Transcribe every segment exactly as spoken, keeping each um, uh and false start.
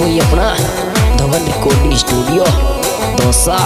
ये अपना Dhawan recording studio Dausa.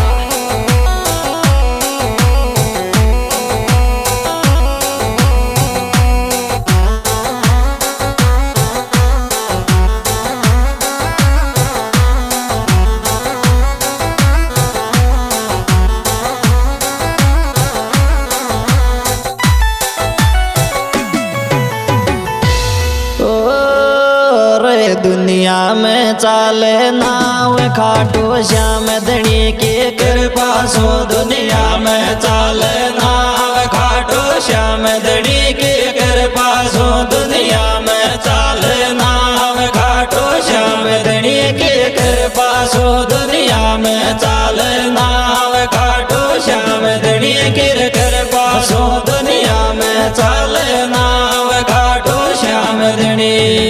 दुनिया में चाले नाव खाटू श्याम धनी की कृपा सो। दुनिया में चाले नाव खाटू श्याम धनी की कृपा सो। दुनिया में चाले नाव खाटू श्याम धनी की कृपा सो। दुनिया में चाले नाव खाटू श्याम धनी की कृपा सो। दुनिया में चाले नाव खाटू श्याम धनी।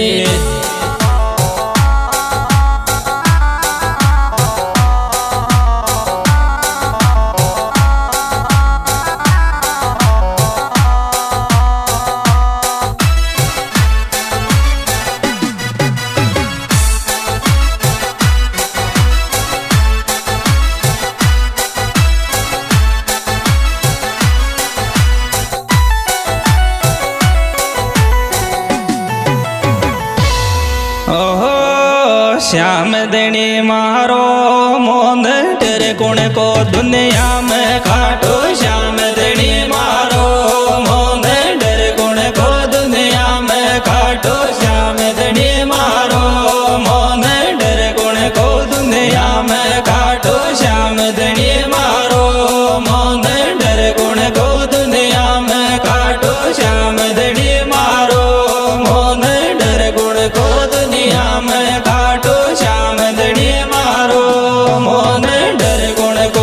श्याम धनी मारो मोन डर गुण को दुनिया में खाटो। श्याम धनी मारो मोन डर गुण को दुनिया में खाटो। श्याम धनी मारो मोन डर गुण को दुनिया में खाटो। श्याम धनी मारो मोन डर गुण को दुनिया में खाटो। श्याम धनी मारो मोन डर गुण को दुनिया में खाटो। श्याम धनी मारो मोन डर गुण को।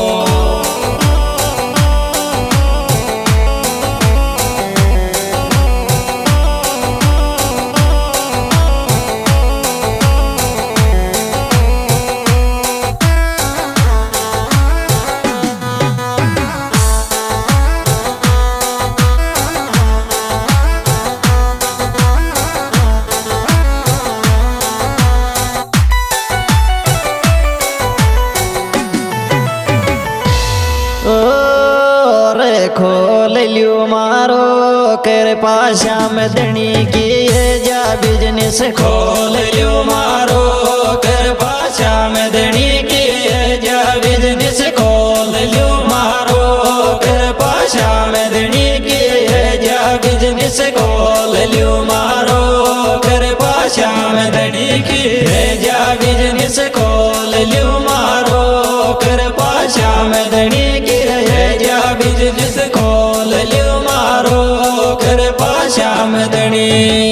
खोल लियो मारो कृपा श्याम धनी की जा बिजनेस। खोल लियो मारो कृपा श्याम धनी की जा बिजनेस। खोल लियो मारो कृपा श्याम धनी की जा बिजनेस। खोल लियो मारो कृपा श्याम धनी की जा बिजनेस। खोल लियो मारो कृपा श्याम धनी की जा बिजनेस। खोल लियो मारो कृपा श्याम धनी।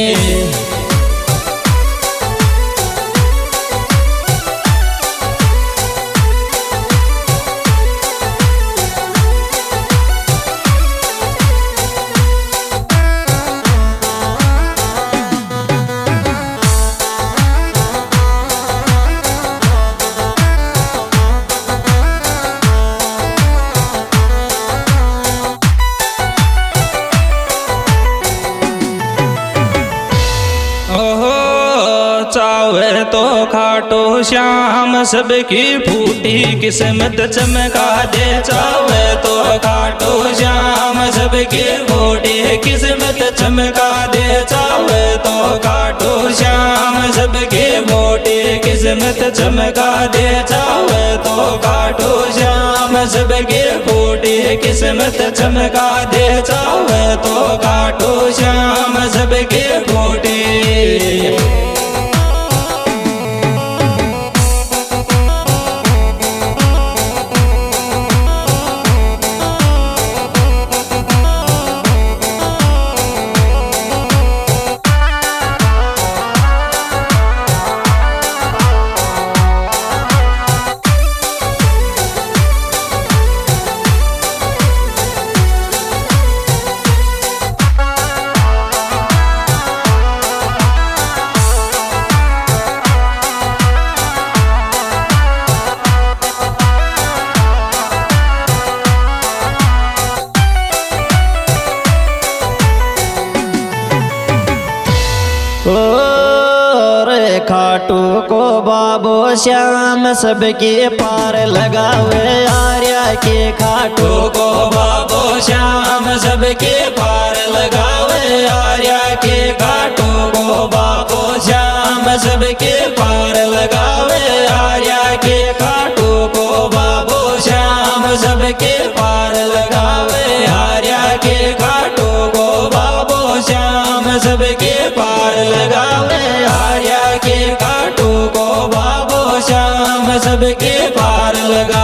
चावे तो खाटो श्याम सबकी फूटी किस्मत चमका दे। चावे तो खाटो श्याम सबकी फूटी किस्मत चमका दे। चावे तो खाटो श्याम सबकी फूटी किस्मत चमका दे। चावे तो खाटो श्याम सबकी फूटी किस्मत चमका दे। चावे तो खाटो श्याम सबकी फूटी। खाटू को बाबो श्याम सबके पार लगावे आर्या के खाटू को बाबो श्याम सबके पार लगावे आर्या के खाटू को बाबो श्याम सबके पार लगावे आर्या के खाटू को बाबो श्याम सबके पार लगावे आर्या के खाटू को बाबो श्याम सबके पार लगावे आर्या के खाटू को बाबो श्याम सबके पार लगा।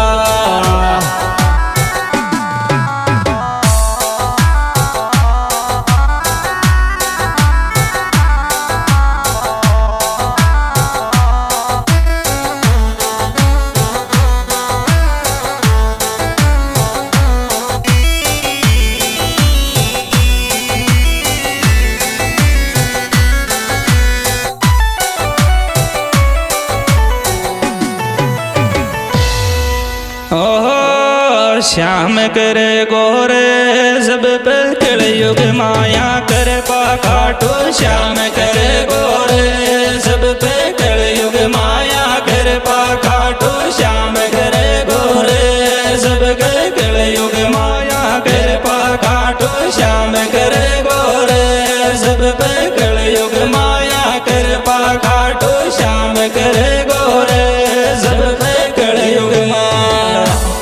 श्याम करे गोरे सब पर कलयुग माया कर पाखाटो श्याम करे गोरे सब पे कलयुग माया कर पाखाटो श्याम करे गोरे सब कर कलयुग माया कर पाखाटो श्याम करे गोरे सब पे कलयुग माया कर पाखाटो श्याम करे गोरे सब पे कलयुग माया।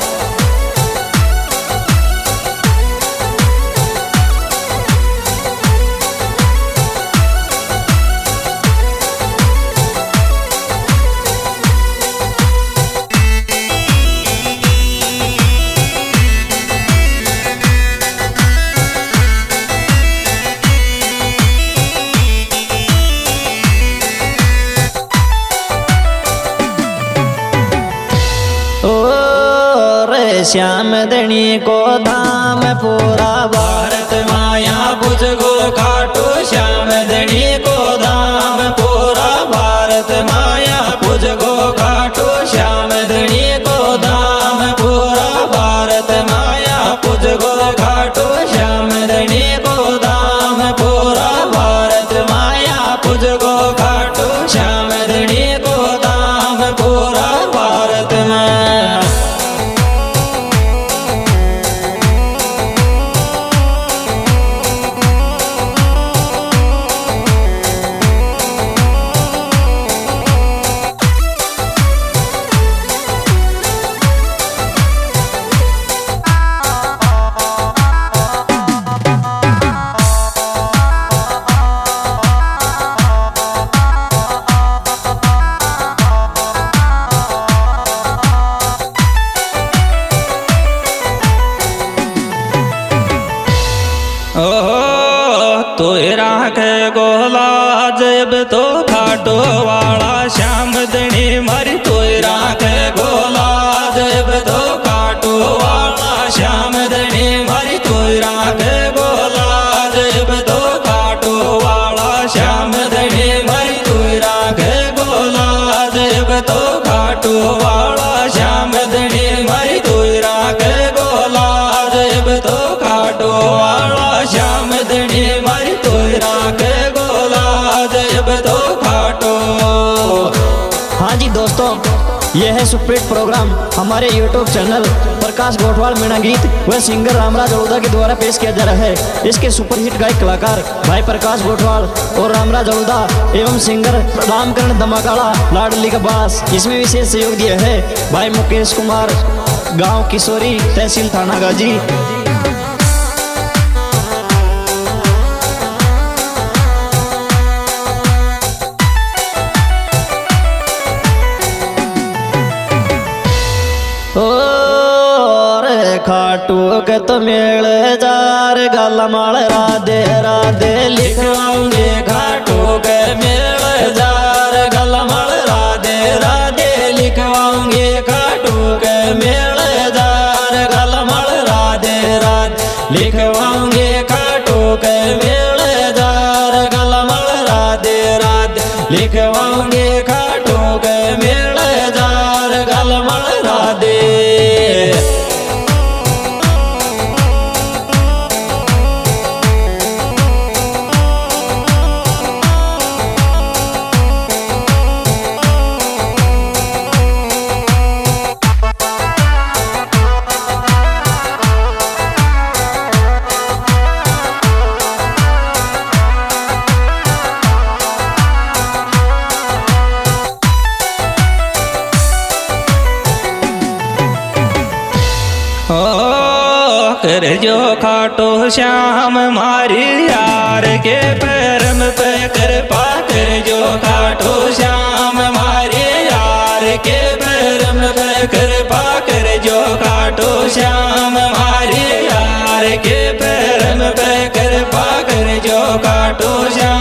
श्याम धनी को धाम पूरा भारत माया बुझगो खाटो श्याम धनी को धाम पूरा भारत माया बुझगो खाटो श्याम धनी को धाम पूरा भारत माया बुझगो खाटो श्याम धनी को धाम पूरा भारत माया बुझगो खाटो श्याम धनी को धाम पूरा भारत माया। तो राख गोला जब तो खाटो वाला श्याम धनी मारी तो राख गोला जब तो खाटो वाला श्याम धनी मारी तो राख गोला जब तो खाटो वाला श्याम धनी मारी तो राख गोला जब तो खाटो वाला श्याम धनी मारी तो राख गोला जब तो खाटो वाला श्याम धनी मारी तो राख गोला जब तो खाटो। हाँ जी दोस्तों, यह है सुप्रीत प्रोग्राम हमारे यूट्यूब चैनल प्रकाश गोठवाल मीणा गीत व सिंगर रामराज अड़ूदा के द्वारा पेश किया जा रहा है। इसके सुपरहिट गायक कलाकार भाई प्रकाश गोठवाल और रामराज अड़ूदा एवं सिंगर रामकरण धमाकाड़ा लाडली का बास। इसमें विशेष सहयोग दिया है भाई मुकेश कुमार, गाँव किशोरी, तहसील थाना गाजी। खाटू के तो मेल जार गलमाल राधे राधे लिखवाऊंगे खाटू के मेल जार गलमाल राधे राधे लिखवाऊंगे खाटू के मेल जार गलमाल राधे राधे लिखवाऊंगे खाटू के मेल जार गलमाल राधे राधे लिखवाऊंगे खाटू के मेल जार गलमाल राधे। कर जो खाटो श्याम मारी यार के पैरम पे कृपा कर जो खाटो श्याम मारी यार के पैरम पे कृपा कर जो खाटो श्याम मारी यार के पैरम पे कृपा कर जो खाटो श्याम